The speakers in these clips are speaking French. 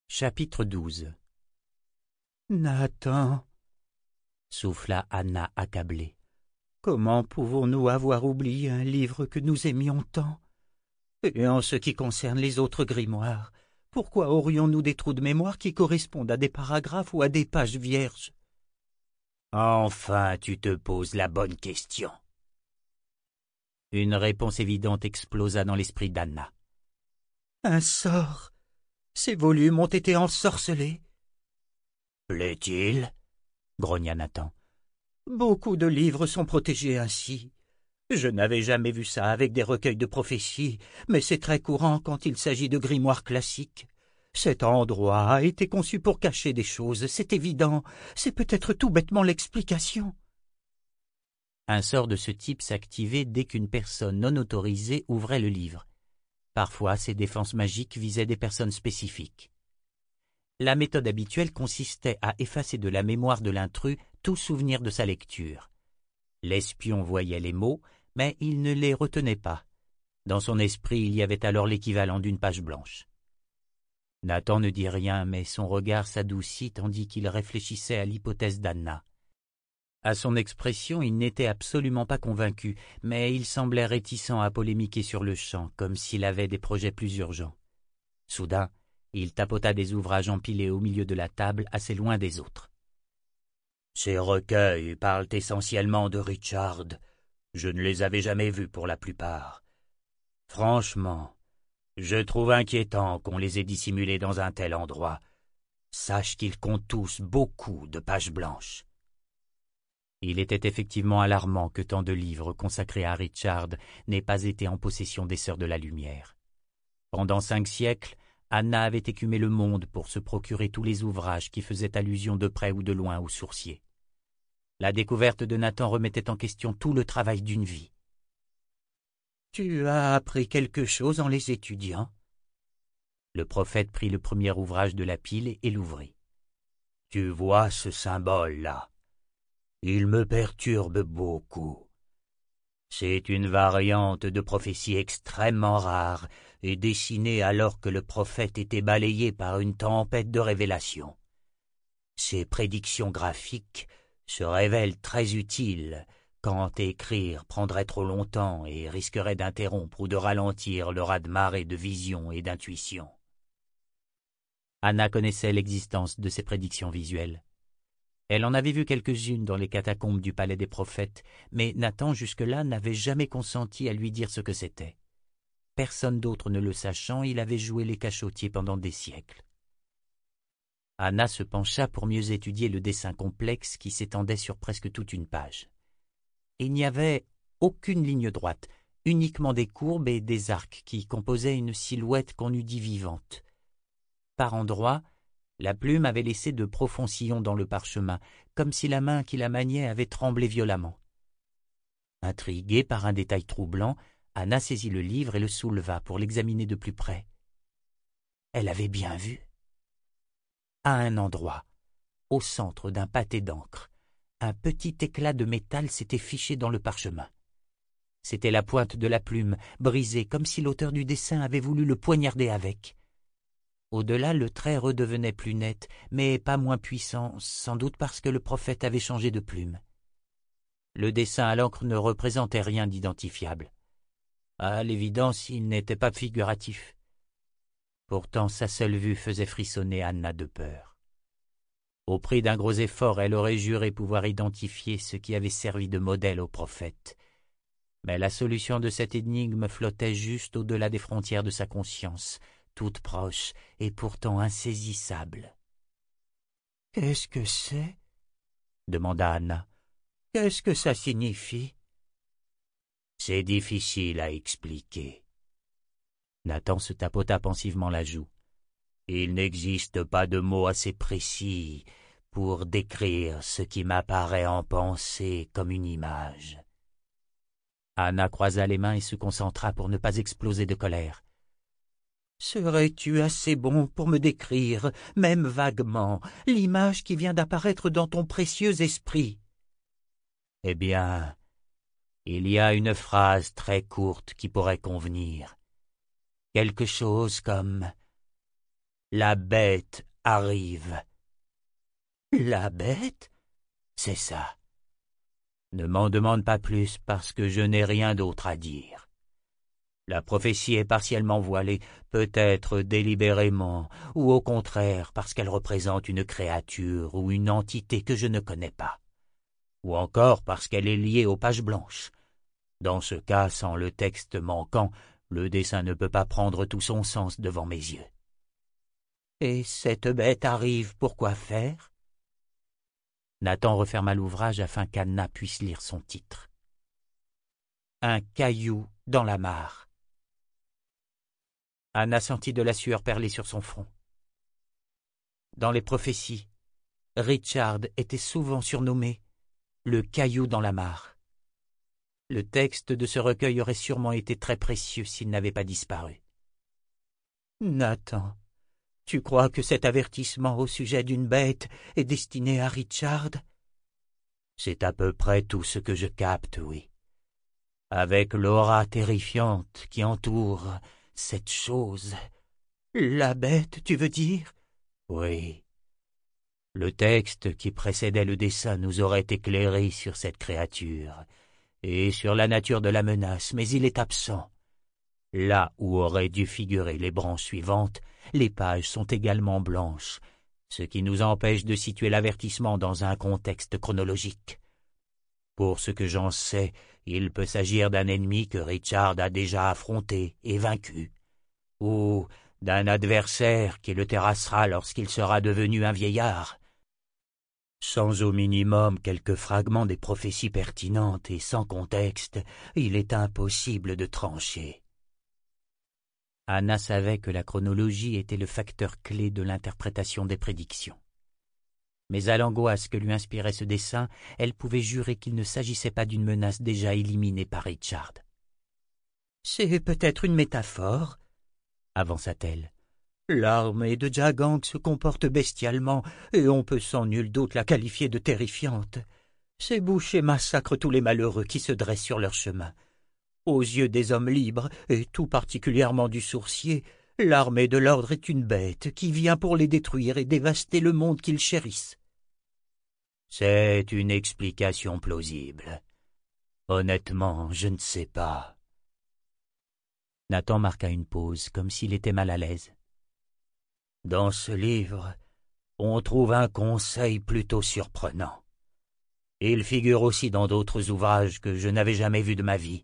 Chapitre 12. Nathan, Souffla Anna accablée. comment pouvons-nous avoir oublié un livre que nous aimions tant? Et en ce qui concerne les autres grimoires, pourquoi aurions-nous des trous de mémoire qui correspondent à des paragraphes ou à des pages vierges? Enfin, tu te poses la bonne question. Une réponse évidente explosa dans l'esprit d'Anna. Un sort! Ces volumes ont été ensorcelés. Plaît-il? Grogna Nathan. Beaucoup de livres sont protégés ainsi. Je n'avais jamais vu ça avec des recueils de prophéties, mais c'est très courant quand il s'agit de grimoires classiques. Cet endroit a été conçu pour cacher des choses, c'est évident. C'est peut-être tout bêtement l'explication. Un sort de ce type s'activait dès qu'une personne non autorisée ouvrait le livre. Parfois, ces défenses magiques visaient des personnes spécifiques. La méthode habituelle consistait à effacer de la mémoire de l'intrus tout souvenir de sa lecture. L'espion voyait les mots, mais il ne les retenait pas. Dans son esprit, il y avait alors l'équivalent d'une page blanche. Nathan ne dit rien, mais son regard s'adoucit tandis qu'il réfléchissait à l'hypothèse d'Anna. À son expression, il n'était absolument pas convaincu, mais il semblait réticent à polémiquer sur le champ, comme s'il avait des projets plus urgents. Soudain, il tapota des ouvrages empilés au milieu de la table, assez loin des autres. « Ces recueils parlent essentiellement de Richard. Je ne les avais jamais vus pour la plupart. Franchement, je trouve inquiétant qu'on les ait dissimulés dans un tel endroit. Sache qu'ils comptent tous beaucoup de pages blanches. » Il était effectivement alarmant que tant de livres consacrés à Richard n'aient pas été en possession des Sœurs de la Lumière. Pendant 5 siècles, Anna avait écumé le monde pour se procurer tous les ouvrages qui faisaient allusion de près ou de loin aux sourciers. La découverte de Nathan remettait en question tout le travail d'une vie. « Tu as appris quelque chose en les étudiant? » Le prophète prit le premier ouvrage de la pile et l'ouvrit. « Tu vois ce symbole-là? Il me perturbe beaucoup. C'est une variante de prophétie extrêmement rare et dessinée alors que le prophète était balayé par une tempête de révélations. Ces prédictions graphiques se révèlent très utiles quand écrire prendrait trop longtemps et risquerait d'interrompre ou de ralentir le raz-de-marée de visions et d'intuitions. » Anna connaissait l'existence de ces prédictions visuelles. Elle en avait vu quelques-unes dans les catacombes du palais des prophètes, mais Nathan jusque-là n'avait jamais consenti à lui dire ce que c'était. Personne d'autre ne le sachant, il avait joué les cachotiers pendant des siècles. Anna se pencha pour mieux étudier le dessin complexe qui s'étendait sur presque toute une page. Il n'y avait aucune ligne droite, uniquement des courbes et des arcs qui composaient une silhouette qu'on eût dit vivante. Par endroits, la plume avait laissé de profonds sillons dans le parchemin, comme si la main qui la maniait avait tremblé violemment. Intriguée par un détail troublant, Anna saisit le livre et le souleva pour l'examiner de plus près. Elle avait bien vu. À un endroit, au centre d'un pâté d'encre, un petit éclat de métal s'était fiché dans le parchemin. C'était la pointe de la plume, brisée comme si l'auteur du dessin avait voulu le poignarder avec. Au-delà, le trait redevenait plus net, mais pas moins puissant, sans doute parce que le prophète avait changé de plume. Le dessin à l'encre ne représentait rien d'identifiable. À l'évidence, il n'était pas figuratif. Pourtant, sa seule vue faisait frissonner Anna de peur. Au prix d'un gros effort, elle aurait juré pouvoir identifier ce qui avait servi de modèle au prophète. Mais la solution de cette énigme flottait juste au-delà des frontières de sa conscience, toute proche et pourtant insaisissable. « Qu'est-ce que c'est ?» demanda Anna. « Qu'est-ce que ça signifie ?» C'est difficile à expliquer. Nathan se tapota pensivement la joue. Il n'existe pas de mots assez précis pour décrire ce qui m'apparaît en pensée comme une image. Anna croisa les mains et se concentra pour ne pas exploser de colère. « Serais-tu assez bon pour me décrire, même vaguement, l'image qui vient d'apparaître dans ton précieux esprit ?» Eh bien, il y a une phrase très courte qui pourrait convenir. Quelque chose comme La bête arrive. » La bête? C'est ça. Ne m'en demande pas plus parce que je n'ai rien d'autre à dire. La prophétie est partiellement voilée, peut-être délibérément, ou au contraire parce qu'elle représente une créature ou une entité que je ne connais pas, ou encore parce qu'elle est liée aux pages blanches. Dans ce cas, sans le texte manquant, le dessin ne peut pas prendre tout son sens devant mes yeux. Et cette bête arrive pour quoi faire? Nathan referma l'ouvrage afin qu'Anna puisse lire son titre. Un caillou dans la mare. Anna sentit de la sueur perler sur son front. Dans les prophéties, Richard était souvent surnommé le caillou dans la mare. Le texte de ce recueil aurait sûrement été très précieux s'il n'avait pas disparu. Nathan, tu crois que cet avertissement au sujet d'une bête est destiné à Richard? C'est à peu près tout ce que je capte, oui. Avec l'aura terrifiante qui entoure cette chose. La bête, tu veux dire? Oui. Le texte qui précédait le dessin nous aurait éclairé sur cette créature et sur la nature de la menace, mais il est absent. Là où auraient dû figurer les branches suivantes, les pages sont également blanches, ce qui nous empêche de situer l'avertissement dans un contexte chronologique. Pour ce que j'en sais, il peut s'agir d'un ennemi que Richard a déjà affronté et vaincu, ou d'un adversaire qui le terrassera lorsqu'il sera devenu un vieillard. Sans au minimum quelques fragments des prophéties pertinentes et sans contexte, il est impossible de trancher. Anna savait que la chronologie était le facteur clé de l'interprétation des prédictions. Mais à l'angoisse que lui inspirait ce dessin, elle pouvait jurer qu'il ne s'agissait pas d'une menace déjà éliminée par Richard. « C'est peut-être une métaphore, » avança-t-elle. « L'armée de Jagang se comporte bestialement, et on peut sans nul doute la qualifier de terrifiante. Ces bouchers massacrent tous les malheureux qui se dressent sur leur chemin. Aux yeux des hommes libres, et tout particulièrement du sourcier, l'armée de l'ordre est une bête qui vient pour les détruire et dévaster le monde qu'ils chérissent. » C'est une explication plausible. Honnêtement, je ne sais pas. Nathan marqua une pause, comme s'il était mal à l'aise. Dans ce livre, on trouve un conseil plutôt surprenant. Il figure aussi dans d'autres ouvrages que je n'avais jamais vus de ma vie.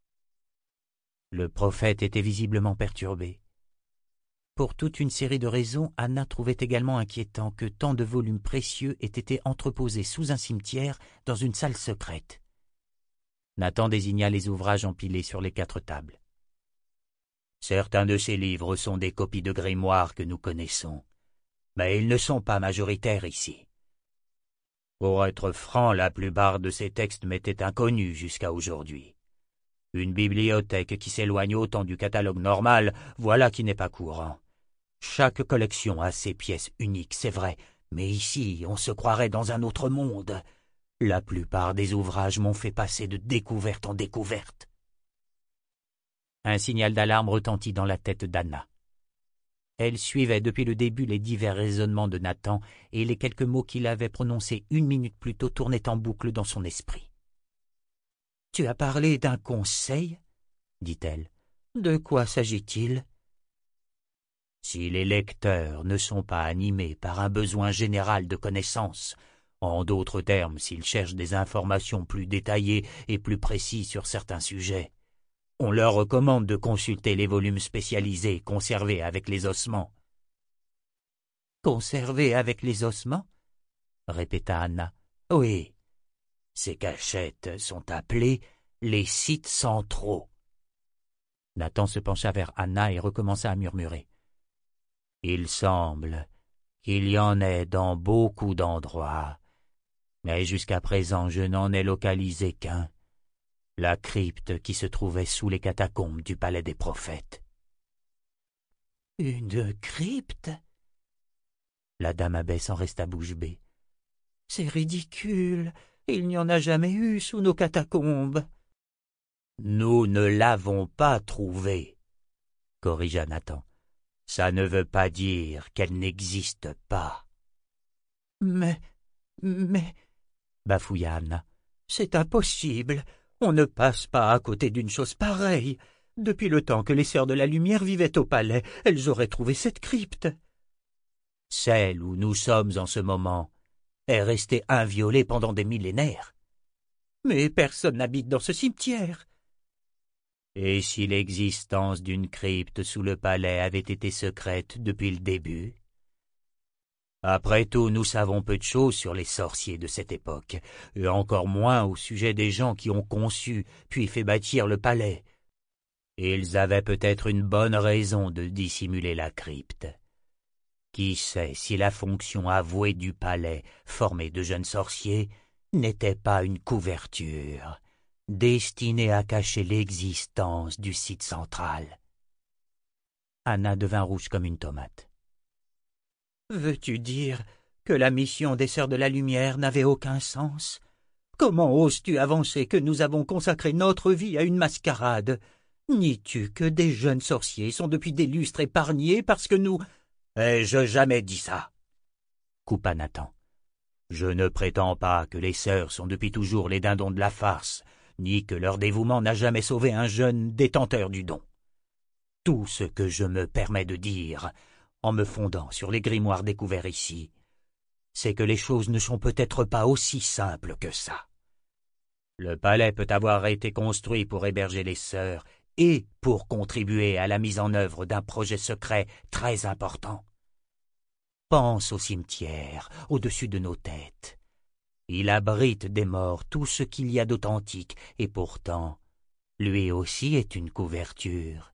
Le prophète était visiblement perturbé. Pour toute une série de raisons, Anna trouvait également inquiétant que tant de volumes précieux aient été entreposés sous un cimetière dans une salle secrète. Nathan désigna les ouvrages empilés sur les 4 tables. Certains de ces livres sont des copies de grimoires que nous connaissons, mais ils ne sont pas majoritaires ici. Pour être franc, la plupart de ces textes m'étaient inconnus jusqu'à aujourd'hui. Une bibliothèque qui s'éloigne autant du catalogue normal, voilà qui n'est pas courant. Chaque collection a ses pièces uniques, c'est vrai, mais ici, on se croirait dans un autre monde. La plupart des ouvrages m'ont fait passer de découverte en découverte. Un signal d'alarme retentit dans la tête d'Anna. Elle suivait depuis le début les divers raisonnements de Nathan, et les quelques mots qu'il avait prononcés 1 minute plus tôt tournaient en boucle dans son esprit. « Tu as parlé d'un conseil ?» dit-elle. « De quoi s'agit-il » ? Si les lecteurs ne sont pas animés par un besoin général de connaissance, en d'autres termes, s'ils cherchent des informations plus détaillées et plus précises sur certains sujets, on leur recommande de consulter les volumes spécialisés conservés avec les ossements. « Conservés avec les ossements ?» répéta Anna. « Oui, ces cachettes sont appelées les sites centraux. » Nathan se pencha vers Anna et recommença à murmurer. Il semble qu'il y en ait dans beaucoup d'endroits, mais jusqu'à présent je n'en ai localisé qu'un, la crypte qui se trouvait sous les catacombes du palais des prophètes. « Une crypte ?» La dame abbesse en resta bouche bée. « C'est ridicule, il n'y en a jamais eu sous nos catacombes. »« Nous ne l'avons pas trouvée, » corrigea Nathan. Ça ne veut pas dire qu'elle n'existe pas. » Mais, bafouilla Anna, c'est impossible. On ne passe pas à côté d'une chose pareille. Depuis le temps que les Sœurs de la Lumière vivaient au palais, elles auraient trouvé cette crypte. Celle où nous sommes en ce moment est restée inviolée pendant des millénaires. Mais personne n'habite dans ce cimetière. Et si l'existence d'une crypte sous le palais avait été secrète depuis le début? Après tout, nous savons peu de choses sur les sorciers de cette époque, et encore moins au sujet des gens qui ont conçu puis fait bâtir le palais. Ils avaient peut-être une bonne raison de dissimuler la crypte. Qui sait si la fonction avouée du palais, formée de jeunes sorciers, n'était pas une couverture destinée à cacher l'existence du site central. Anna devint rouge comme une tomate. Veux-tu dire que la mission des Sœurs de la Lumière n'avait aucun sens? Comment oses-tu avancer que nous avons consacré notre vie à une mascarade? Nies-tu que des jeunes sorciers sont depuis des lustres épargnés parce que nous... Ai-je jamais dit ça? Coupa Nathan. Je ne prétends pas que les sœurs sont depuis toujours les dindons de la farce, ni que leur dévouement n'a jamais sauvé un jeune détenteur du don. Tout ce que je me permets de dire, en me fondant sur les grimoires découverts ici, c'est que les choses ne sont peut-être pas aussi simples que ça. Le palais peut avoir été construit pour héberger les sœurs et pour contribuer à la mise en œuvre d'un projet secret très important. Pense au cimetière, au-dessus de nos têtes. Il abrite des morts tout ce qu'il y a d'authentique, et pourtant, lui aussi est une couverture.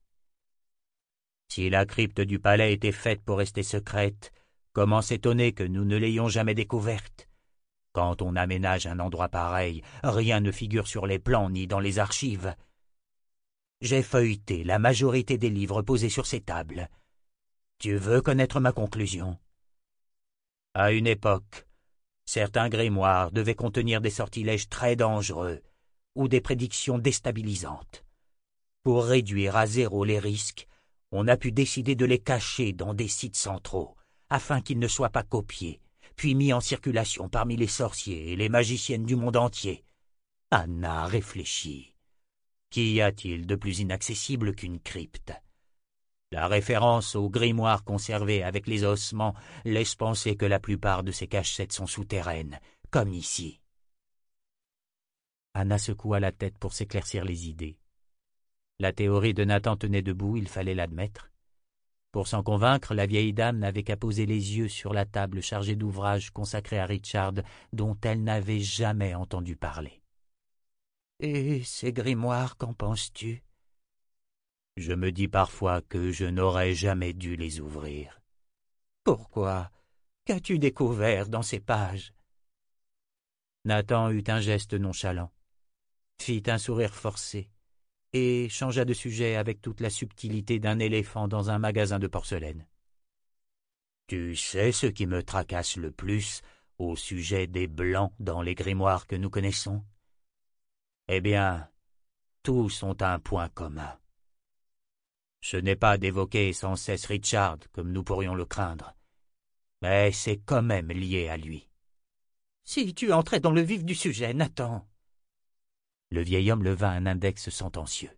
Si la crypte du palais était faite pour rester secrète, comment s'étonner que nous ne l'ayons jamais découverte? Quand on aménage un endroit pareil, rien ne figure sur les plans ni dans les archives. J'ai feuilleté la majorité des livres posés sur ces tables. Tu veux connaître ma conclusion? À une époque, certains grimoires devaient contenir des sortilèges très dangereux ou des prédictions déstabilisantes. Pour réduire à zéro les risques, on a pu décider de les cacher dans des sites centraux, afin qu'ils ne soient pas copiés, puis mis en circulation parmi les sorciers et les magiciennes du monde entier. Anna réfléchit. Qu'y a-t-il de plus inaccessible qu'une crypte? La référence aux grimoires conservés avec les ossements laisse penser que la plupart de ces cachettes sont souterraines, comme ici. Anna secoua la tête pour s'éclaircir les idées. La théorie de Nathan tenait debout, il fallait l'admettre. Pour s'en convaincre, la vieille dame n'avait qu'à poser les yeux sur la table chargée d'ouvrages consacrés à Richard, dont elle n'avait jamais entendu parler. « Et ces grimoires, qu'en penses-tu » ? Je me dis parfois que je n'aurais jamais dû les ouvrir. « Pourquoi? Qu'as-tu découvert dans ces pages » Nathan eut un geste nonchalant, fit un sourire forcé, et changea de sujet avec toute la subtilité d'un éléphant dans un magasin de porcelaine. « Tu sais ce qui me tracasse le plus au sujet des blancs dans les grimoires que nous connaissons? Eh bien, tous ont un point commun. Ce n'est pas d'évoquer sans cesse Richard, comme nous pourrions le craindre, mais c'est quand même lié à lui. »« Si tu entrais dans le vif du sujet, Nathan !» Le vieil homme leva un index sentencieux.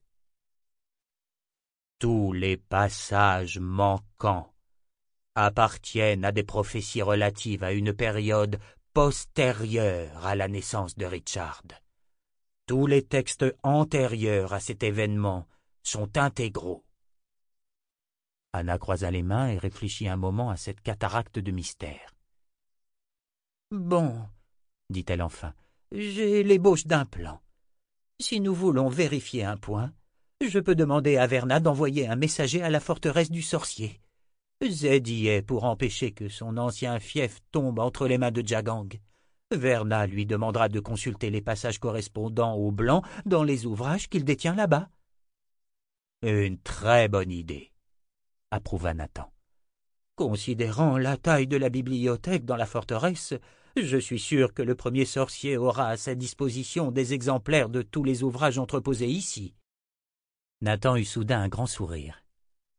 « Tous les passages manquants appartiennent à des prophéties relatives à une période postérieure à la naissance de Richard. Tous les textes antérieurs à cet événement sont intégraux. » Anna croisa les mains et réfléchit un moment à cette cataracte de mystère. « Bon, dit-elle enfin, j'ai l'ébauche d'un plan. Si nous voulons vérifier un point, je peux demander à Verna d'envoyer un messager à la forteresse du sorcier. Zed y est pour empêcher que son ancien fief tombe entre les mains de Jagang. Verna lui demandera de consulter les passages correspondant aux blancs dans les ouvrages qu'il détient là-bas. »« Une très bonne idée, » approuva Nathan. « Considérant la taille de la bibliothèque dans la forteresse, je suis sûr que le premier sorcier aura à sa disposition des exemplaires de tous les ouvrages entreposés ici. » Nathan eut soudain un grand sourire.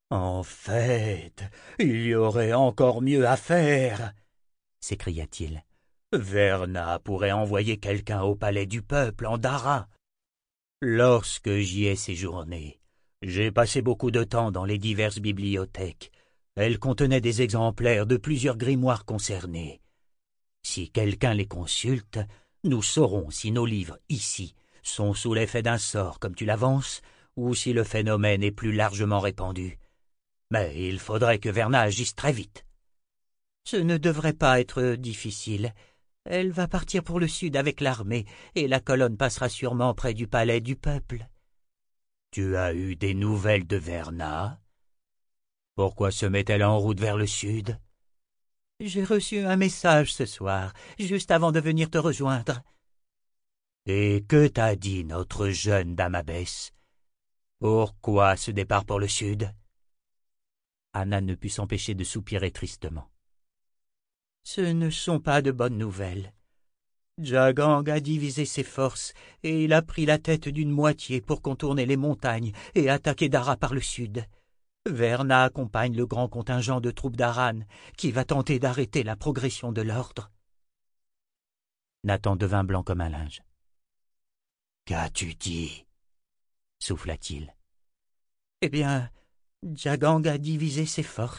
En fait, il y aurait encore mieux à faire, s'écria-t-il. Verna pourrait envoyer quelqu'un au palais du peuple en Dara. Lorsque j'y ai séjourné, j'ai passé beaucoup de temps dans les diverses bibliothèques. Elles contenaient des exemplaires de plusieurs grimoires concernés. Si quelqu'un les consulte, nous saurons si nos livres, ici, sont sous l'effet d'un sort, comme tu l'avances, ou si le phénomène est plus largement répandu. Mais il faudrait que Verna agisse très vite. Ce ne devrait pas être difficile. Elle va partir pour le sud avec l'armée, et la colonne passera sûrement près du palais du peuple. Tu as eu des nouvelles de Verna? Pourquoi se met-elle en route vers le sud? J'ai reçu un message ce soir, juste avant de venir te rejoindre. Et que t'a dit notre jeune dame abbesse? Pourquoi ce départ pour le sud? Anna ne put s'empêcher de soupirer tristement. Ce ne sont pas de bonnes nouvelles. Jagang a divisé ses forces, et il a pris la tête d'une moitié pour contourner les montagnes et attaquer Dara par le sud. Verna accompagne le grand contingent de troupes d'Aran, qui va tenter d'arrêter la progression de l'ordre. Nathan devint blanc comme un linge. « Qu'as-tu dit » souffla-t-il. « Eh bien, Jagang a divisé ses forces. »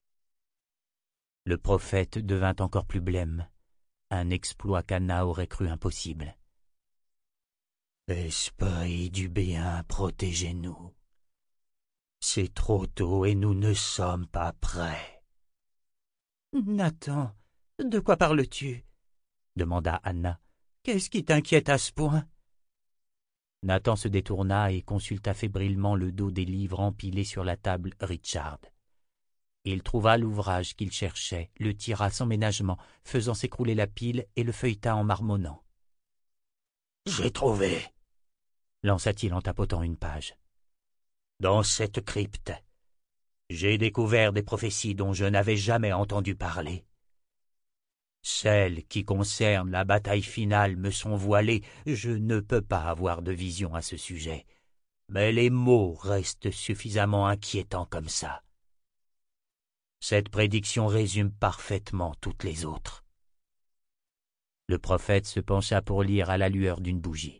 Le prophète devint encore plus blême, un exploit qu'Anna aurait cru impossible. « Esprit du bien, protégez-nous. C'est trop tôt et nous ne sommes pas prêts. »« Nathan, de quoi parles-tu » demanda Anna. « Qu'est-ce qui t'inquiète à ce point ?» Nathan se détourna et consulta fébrilement le dos des livres empilés sur la table Richard. Il trouva l'ouvrage qu'il cherchait, le tira sans ménagement, faisant s'écrouler la pile et le feuilleta en marmonnant. « J'ai trouvé » lança-t-il en tapotant une page. « Dans cette crypte, j'ai découvert des prophéties dont je n'avais jamais entendu parler. Celles qui concernent la bataille finale me sont voilées, je ne peux pas avoir de vision à ce sujet, mais les mots restent suffisamment inquiétants comme ça. Cette prédiction résume parfaitement toutes les autres. » Le prophète se pencha pour lire à la lueur d'une bougie.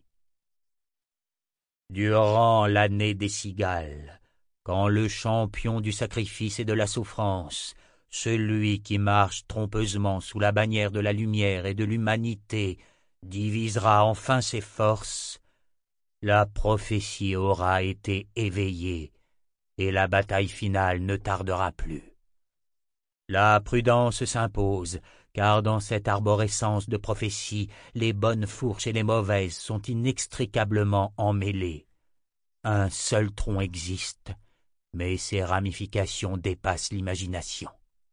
« Durant l'année des cigales, quand le champion du sacrifice et de la souffrance, celui qui marche trompeusement sous la bannière de la lumière et de l'humanité, divisera enfin ses forces, la prophétie aura été éveillée et la bataille finale ne tardera plus. La prudence s'impose, car dans cette arborescence de prophétie, les bonnes fourches et les mauvaises sont inextricablement emmêlées. Un seul tronc existe, mais ses ramifications dépassent l'imagination.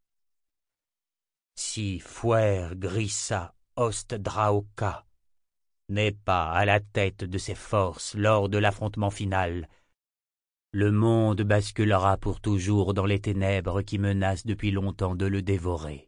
Si Fuer Grissa Ostdraoka n'est pas à la tête de ses forces lors de l'affrontement final, le monde basculera pour toujours dans les ténèbres qui menacent depuis longtemps de le dévorer.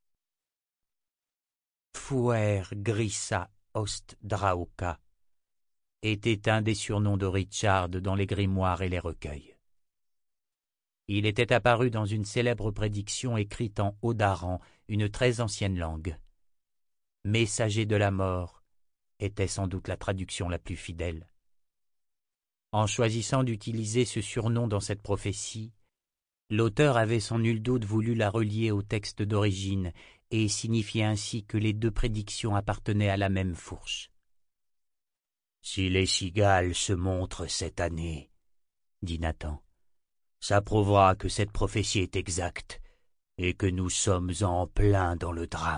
Fuer Grissa Ostdraoka était un des surnoms de Richard dans les grimoires et les recueils. Il était apparu dans une célèbre prédiction écrite en Odaran, une très ancienne langue. Messager de la mort était sans doute la traduction la plus fidèle. En choisissant d'utiliser ce surnom dans cette prophétie, l'auteur avait sans nul doute voulu la relier au texte d'origine et signifier ainsi que les deux prédictions appartenaient à la même fourche. « Si les cigales se montrent cette année, » dit Nathan, « ça prouvera que cette prophétie est exacte et que nous sommes en plein dans le drame. »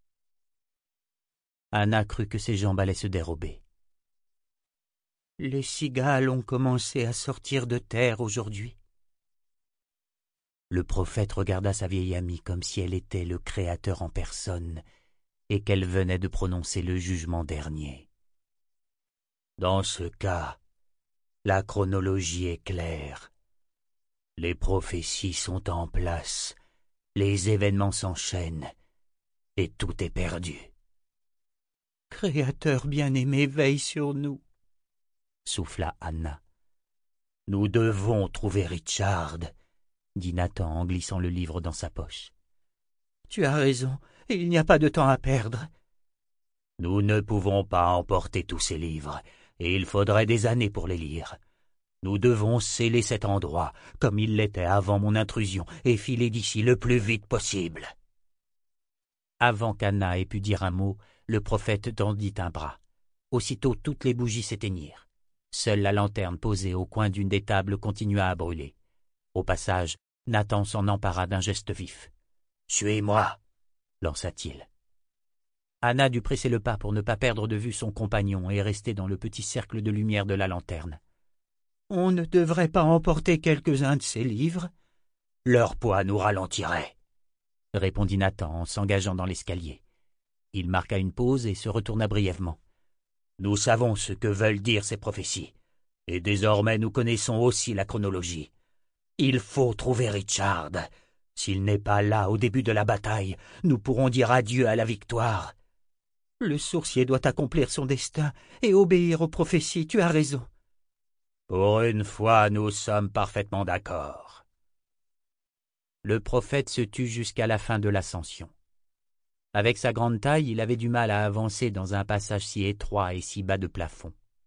Anna crut que ses jambes allaient se dérober. « Les cigales ont commencé à sortir de terre aujourd'hui. » Le prophète regarda sa vieille amie comme si elle était le Créateur en personne et qu'elle venait de prononcer le jugement dernier. « Dans ce cas, la chronologie est claire. Les prophéties sont en place, les événements s'enchaînent, et tout est perdu. »« Créateur bien-aimé, veille sur nous, » souffla Anna. Nous devons trouver Richard, dit Nathan en glissant le livre dans sa poche. Tu as raison, il n'y a pas de temps à perdre. Nous ne pouvons pas emporter tous ces livres, et il faudrait des années pour les lire. Nous devons sceller cet endroit, comme il l'était avant mon intrusion, et filer d'ici le plus vite possible. Avant qu'Anna ait pu dire un mot, le prophète tendit un bras. Aussitôt toutes les bougies s'éteignirent. Seule la lanterne posée au coin d'une des tables continua à brûler. Au passage, Nathan s'en empara d'un geste vif. « Suis-moi » lança-t-il. Anna dut presser le pas pour ne pas perdre de vue son compagnon et rester dans le petit cercle de lumière de la lanterne. « On ne devrait pas emporter quelques-uns de ces livres ?» « Leur poids nous ralentirait, » répondit Nathan en s'engageant dans l'escalier. Il marqua une pause et se retourna brièvement. « Nous savons ce que veulent dire ces prophéties, et désormais nous connaissons aussi la chronologie. Il faut trouver Richard. S'il n'est pas là au début de la bataille, nous pourrons dire adieu à la victoire. » Le sourcier doit accomplir son destin et obéir aux prophéties, tu as raison. Pour une fois, nous sommes parfaitement d'accord. Le prophète se tut jusqu'à la fin de l'ascension. Avec sa grande taille, il avait du mal à avancer dans un passage si étroit et si bas de plafond.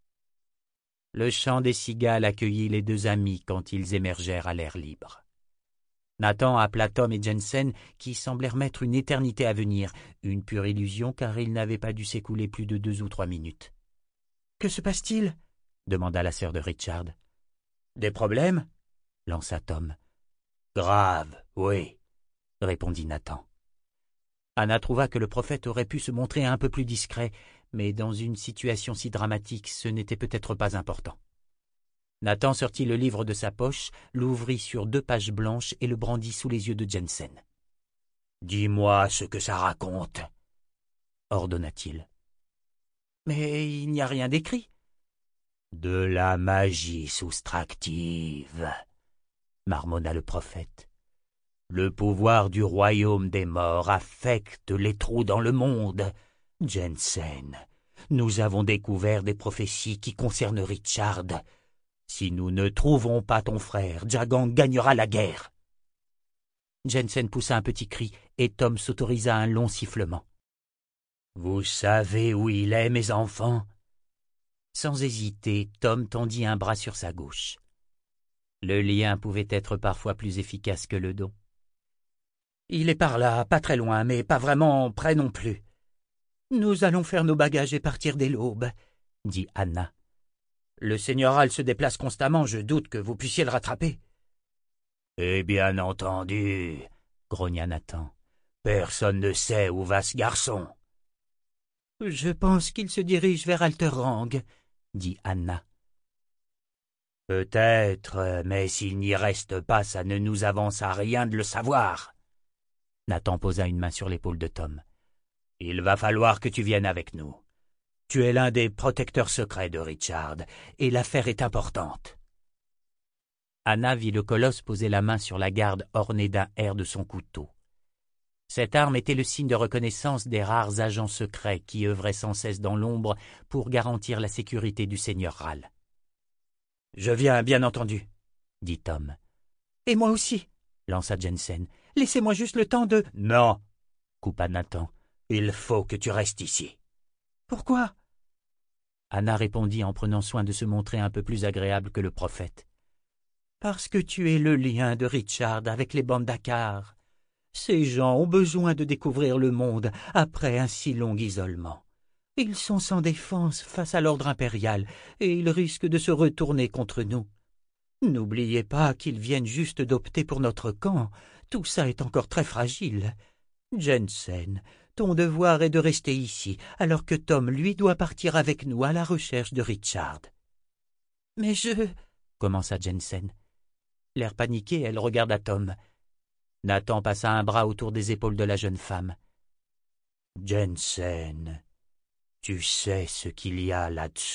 Le chant des cigales accueillit les deux amis quand ils émergèrent à l'air libre. Nathan appela Tom et Jensen, qui semblèrent mettre une éternité à venir, une pure illusion car il n'avait pas dû s'écouler plus de 2 ou 3 minutes. « Que se passe-t-il » demanda la sœur de Richard. « Des problèmes » lança Tom. « Grave, oui » répondit Nathan. Anna trouva que le prophète aurait pu se montrer un peu plus discret, mais dans une situation si dramatique, ce n'était peut-être pas important. Nathan sortit le livre de sa poche, l'ouvrit sur 2 pages blanches et le brandit sous les yeux de Jensen. « Dis-moi ce que ça raconte, » ordonna-t-il. « Mais il n'y a rien d'écrit. »« De la magie soustractive, » marmonna le prophète. « Le pouvoir du royaume des morts affecte les trous dans le monde. Jensen, nous avons découvert des prophéties qui concernent Richard. Si nous ne trouvons pas ton frère, Jagang gagnera la guerre. » Jensen poussa un petit cri et Tom s'autorisa un long sifflement. « Vous savez où il est, mes enfants ?» Sans hésiter, Tom tendit un bras sur sa gauche. Le lien pouvait être parfois plus efficace que le don. « Il est par là, pas très loin, mais pas vraiment près non plus. »« Nous allons faire nos bagages et partir dès l'aube, » dit Anna. « Le seigneurial se déplace constamment, je doute que vous puissiez le rattraper. »« Eh bien entendu, » grogna Nathan. « Personne ne sait où va ce garçon. »« Je pense qu'il se dirige vers Alterrang, » dit Anna. « Peut-être, mais s'il n'y reste pas, ça ne nous avance à rien de le savoir. » Nathan posa une main sur l'épaule de Tom. « Il va falloir que tu viennes avec nous. Tu es l'un des protecteurs secrets de Richard, et l'affaire est importante. » Anna vit le colosse poser la main sur la garde ornée d'un air de son couteau. Cette arme était le signe de reconnaissance des rares agents secrets qui œuvraient sans cesse dans l'ombre pour garantir la sécurité du seigneur Ral. « Je viens, bien entendu, » dit Tom. « Et moi aussi, » lança Jensen. « Laissez-moi juste le temps de... »« Non, » coupa Nathan. « Il faut que tu restes ici. » « Pourquoi ?» Anna répondit en prenant soin de se montrer un peu plus agréable que le prophète. « Parce que tu es le lien de Richard avec les bandes d'Akar. Ces gens ont besoin de découvrir le monde après un si long isolement. Ils sont sans défense face à l'ordre impérial et ils risquent de se retourner contre nous. N'oubliez pas qu'ils viennent juste d'opter pour notre camp. Tout ça est encore très fragile. Jensen, ton devoir est de rester ici, alors que Tom, lui, doit partir avec nous à la recherche de Richard. »« Mais je... » commença Jensen. L'air paniqué, elle regarda Tom. Nathan passa un bras autour des épaules de la jeune femme. « Jensen, tu sais ce qu'il y a là-dessous. »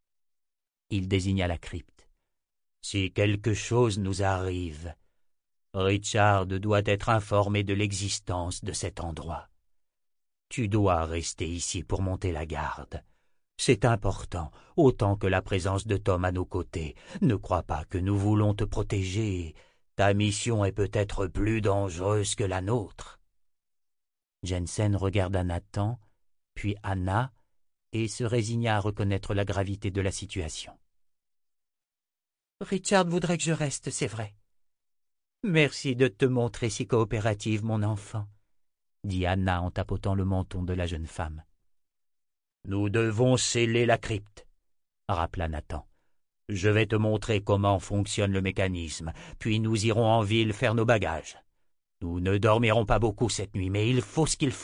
Il désigna la crypte. « Si quelque chose nous arrive, Richard doit être informé de l'existence de cet endroit. Tu dois rester ici pour monter la garde. C'est important, autant que la présence de Tom à nos côtés. Ne crois pas que nous voulons te protéger. Ta mission est peut-être plus dangereuse que la nôtre. » Jensen regarda Nathan, puis Anna, et se résigna à reconnaître la gravité de la situation. « Richard voudrait que je reste, c'est vrai. »« Merci de te montrer si coopérative, mon enfant, » dit Anna en tapotant le menton de la jeune femme. « Nous devons sceller la crypte, » rappela Nathan. « Je vais te montrer comment fonctionne le mécanisme, puis nous irons en ville faire nos bagages. Nous ne dormirons pas beaucoup cette nuit, mais il faut ce qu'il faut. »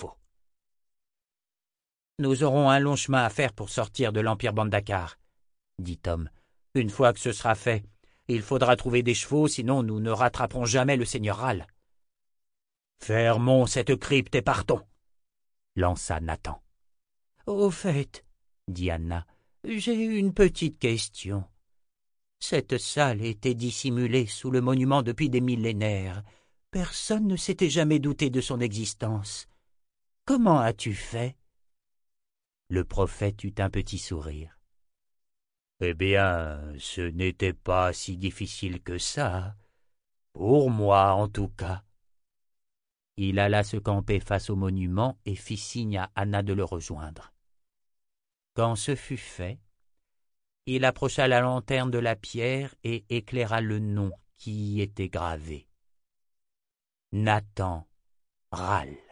« Nous aurons un long chemin à faire pour sortir de l'Empire Bandakar, » dit Tom. « Une fois que ce sera fait, il faudra trouver des chevaux, sinon nous ne rattraperons jamais le seigneur Ral. »« Fermons cette crypte et partons, » lança Nathan. « Au fait, » dit Anna, « j'ai une petite question. Cette salle était dissimulée sous le monument depuis des millénaires. Personne ne s'était jamais douté de son existence. Comment as-tu fait ?» Le prophète eut un petit sourire. « Eh bien, ce n'était pas si difficile que ça, pour moi en tout cas. » Il alla se camper face au monument et fit signe à Anna de le rejoindre. Quand ce fut fait, il approcha la lanterne de la pierre et éclaira le nom qui y était gravé. Nathan Ral.